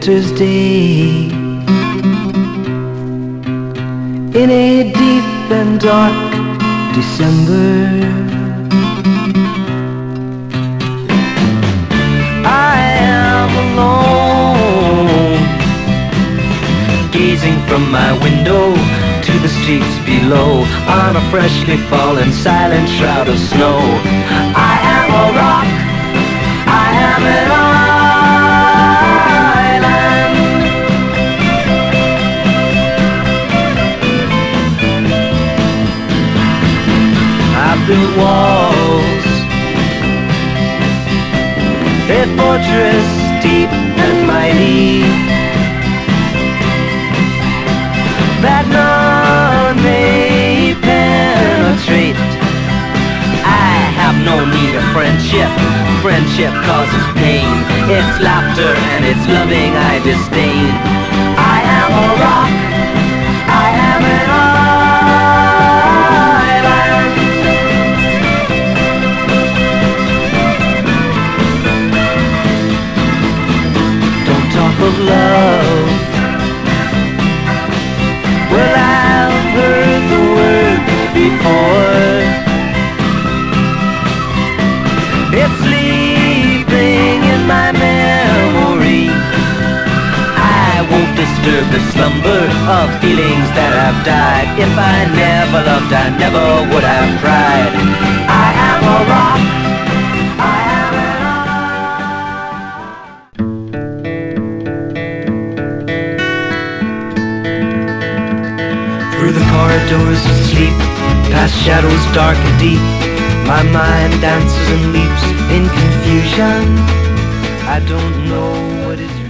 winter's day. In a deep and dark December, I am alone, gazing from my window to the streets below, on a freshly fallen silent shroud of snow. I am a rock, I am an island. I built walls, a fortress deep and mighty, that none may penetrate. I have no need of friendship. Friendship causes pain. It's laughter and it's loving I disdain. I am a rock, I am an island. Don't talk of love. Well, I've heard the word before. It's sleeping in my memory. I won't disturb the slumber of feelings that have died. If I never loved, I never would have cried. I am a rock, I am an island. Through the corridors of sleep, past shadows dark and deep, my mind dances and leaps in confusion. I don't know what is